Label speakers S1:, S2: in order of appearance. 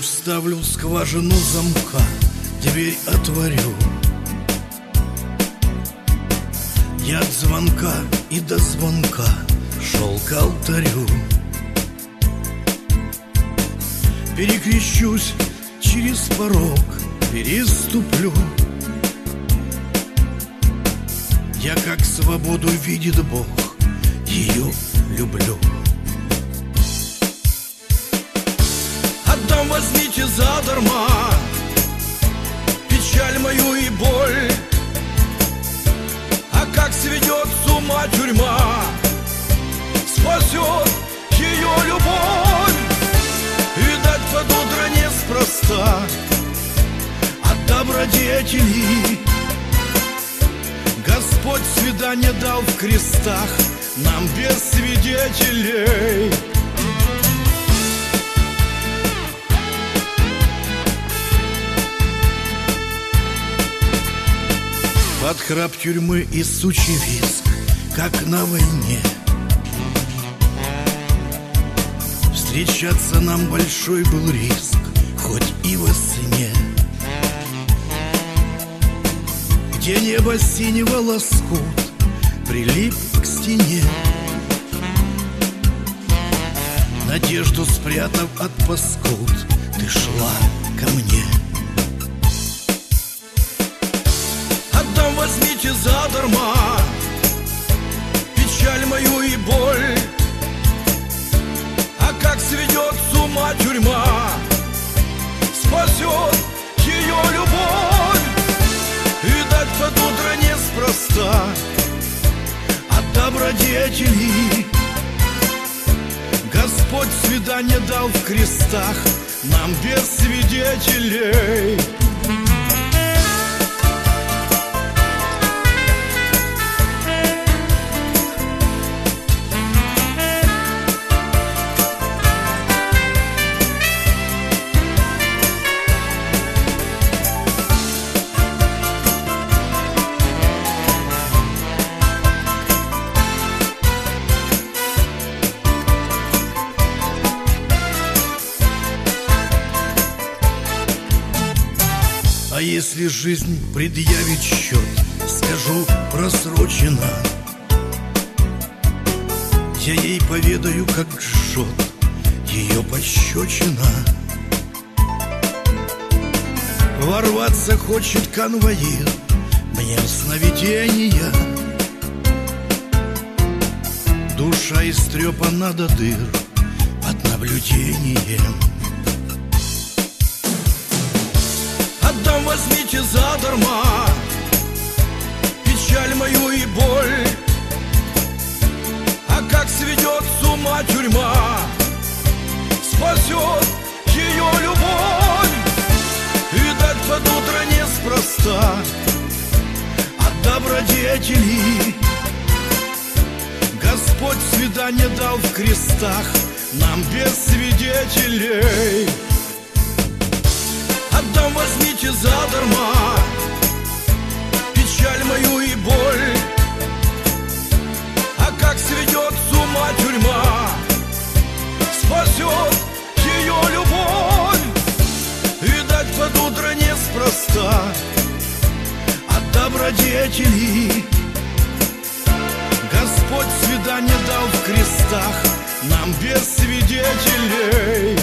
S1: вставлю скважину замка, дверь отворю. Я от звонка и до звонка шел к алтарю. Перекрещусь через порог, переступлю. Я как свободу видит Бог, ее люблю. Отдам, возьмите задарма печаль мою и боль. А как сведет с ума тюрьма, спасет ее любовь. Видать, под утро неспроста от добродетелей Господь свидание дал в крестах нам без свидетелей. Под храп тюрьмы и сучий визг, как на войне, встречаться нам большой был риск, хоть и во сне. Где небо синего лоскут прилип к стене, надежду спрятав от паскуд, ты шла ко мне. Отдам, возьмите задарма печаль мою и боль. А как сведет с ума тюрьма, спасет ее любовь. Видать, под утро неспроста от добродетелей Господь свидание дал в крестах нам без свидетелей. А если жизнь предъявит счет, скажу просрочено. Я ей поведаю, как жжет ее пощечина. Ворваться хочет конвоир мне в сновидения. Душа истрепана до дыр под наблюдением. Отдам, возьмите задарма печаль мою и боль. А как сведет с ума тюрьма, спасет ее любовь. Видать, под утро неспроста от добродетелей Господь свидание дал в крестах нам без свидетелей. Отдам, возьмите задарма печаль мою и боль. А как сведет с ума тюрьма, спасет ее любовь. Видать, под утро неспроста от добродетелей Господь свидание дал в крестах нам без свидетелей.